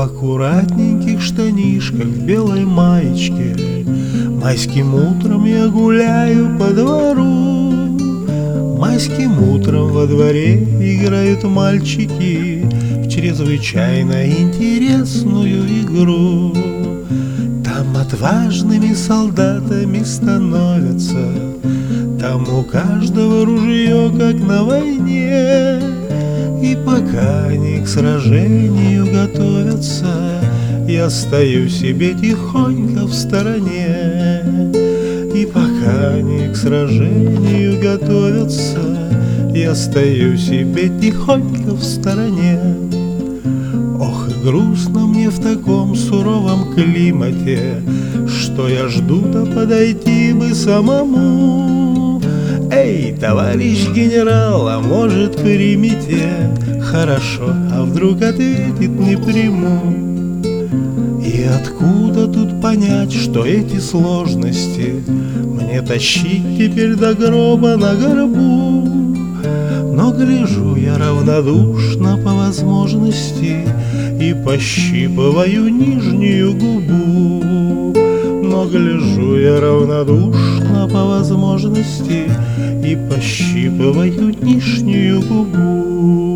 аккуратненьких штанишках, в белой маечке. Майским утром я гуляю по двору. Майским утром во дворе играют мальчики в чрезвычайно интересную игру. Там отважными солдатами становятся, там у каждого ружье, как на войне. И пока они к сражению готовятся, я стою себе тихонько в стороне. И пока они к сражению готовятся, я стою себе тихонько в стороне. Ох, и грустно мне в таком суровом климате, что я жду-то подойти бы самому. Эй, товарищ генерал, а может примите? Хорошо, а вдруг ответит не приму. И откуда тут понять, что эти сложности мне тащить теперь до гроба на горбу? Но гляжу я равнодушно по возможности и пощипываю нижнюю губу. Но гляжу я равнодушно по возможности и пощипываю нижнюю губу.